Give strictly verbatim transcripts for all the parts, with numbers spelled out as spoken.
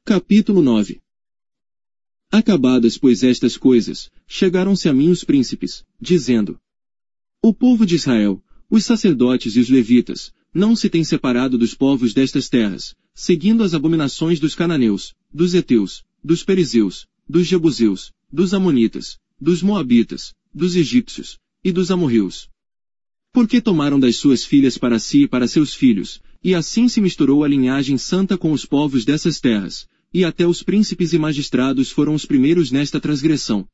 Capítulo nove. Acabadas, pois, estas coisas, chegaram-se a mim os príncipes, dizendo: O povo de Israel, os sacerdotes e os levitas, não se têm separado dos povos destas terras, seguindo as abominações dos cananeus, dos heteus, dos perizeus, dos jebuseus, dos amonitas, dos moabitas, dos egípcios, e dos amorreus. Porque tomaram das suas filhas para si e para seus filhos, e assim se misturou a linhagem santa com os povos dessas terras, e até os príncipes e magistrados foram os primeiros nesta transgressão.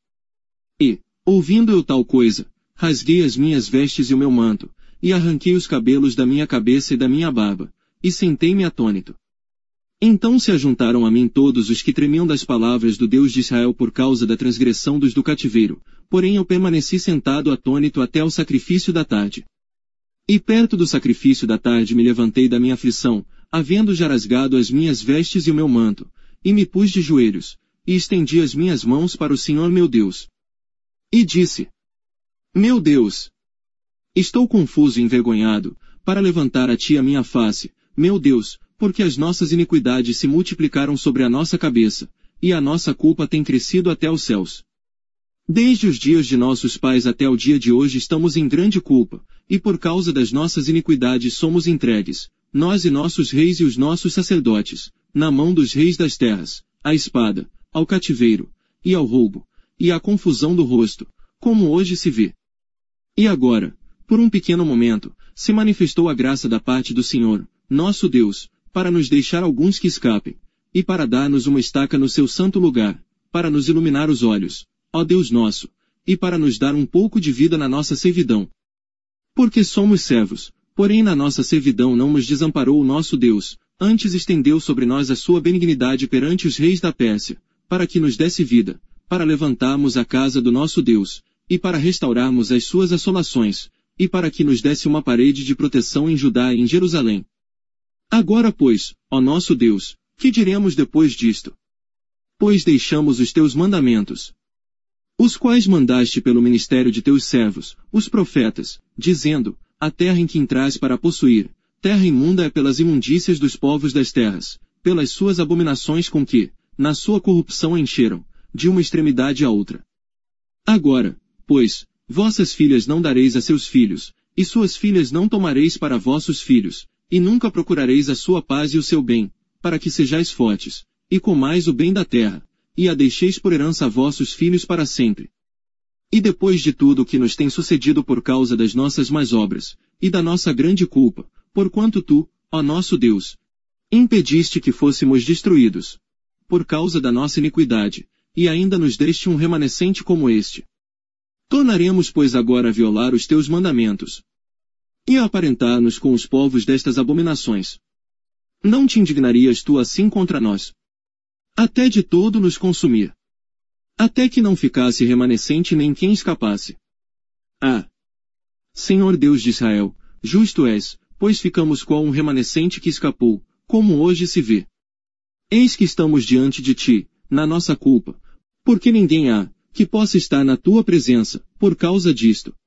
E, ouvindo eu tal coisa, rasguei as minhas vestes e o meu manto, e arranquei os cabelos da minha cabeça e da minha barba, e sentei-me atônito. Então se ajuntaram a mim todos os que tremiam das palavras do Deus de Israel por causa da transgressão dos do cativeiro, porém eu permaneci sentado atônito até o sacrifício da tarde. E perto do sacrifício da tarde me levantei da minha aflição, havendo já rasgado as minhas vestes e o meu manto, e me pus de joelhos, e estendi as minhas mãos para o Senhor meu Deus. E disse: Meu Deus! Estou confuso e envergonhado, para levantar a ti a minha face, meu Deus, porque as nossas iniquidades se multiplicaram sobre a nossa cabeça, e a nossa culpa tem crescido até os céus. Desde os dias de nossos pais até o dia de hoje estamos em grande culpa, e por causa das nossas iniquidades somos entregues, nós e nossos reis e os nossos sacerdotes, na mão dos reis das terras, à espada, ao cativeiro, e ao roubo, e à confusão do rosto, como hoje se vê. E agora, por um pequeno momento, se manifestou a graça da parte do Senhor, nosso Deus, para nos deixar alguns que escapem, e para dar-nos uma estaca no seu santo lugar, para nos iluminar os olhos, ó Deus nosso, e para nos dar um pouco de vida na nossa servidão. Porque somos servos, porém na nossa servidão não nos desamparou o nosso Deus, antes estendeu sobre nós a sua benignidade perante os reis da Pérsia, para que nos desse vida, para levantarmos a casa do nosso Deus, e para restaurarmos as suas assolações, e para que nos desse uma parede de proteção em Judá e em Jerusalém. Agora, pois, ó nosso Deus, que diremos depois disto? Pois deixamos os teus mandamentos, os quais mandaste pelo ministério de teus servos, os profetas, dizendo: A terra em que entrais para possuir, terra imunda é pelas imundícias dos povos das terras, pelas suas abominações com que, na sua corrupção encheram, de uma extremidade a outra. Agora, pois, vossas filhas não dareis a seus filhos, e suas filhas não tomareis para vossos filhos, e nunca procurareis a sua paz e o seu bem, para que sejais fortes, e comais o bem da terra, e a deixeis por herança a vossos filhos para sempre. E depois de tudo o que nos tem sucedido por causa das nossas más obras, e da nossa grande culpa, porquanto tu, ó nosso Deus, impediste que fôssemos destruídos, por causa da nossa iniquidade, e ainda nos deste um remanescente como este. Tornaremos, pois, agora a violar os teus mandamentos, e a aparentar-nos com os povos destas abominações. Não te indignarias tu assim contra nós, até de todo nos consumir, até que não ficasse remanescente nem quem escapasse? Ah! Senhor Deus de Israel, justo és, pois ficamos qual um remanescente que escapou, como hoje se vê. Eis que estamos diante de ti, na nossa culpa, porque ninguém há, que possa estar na tua presença, por causa disto.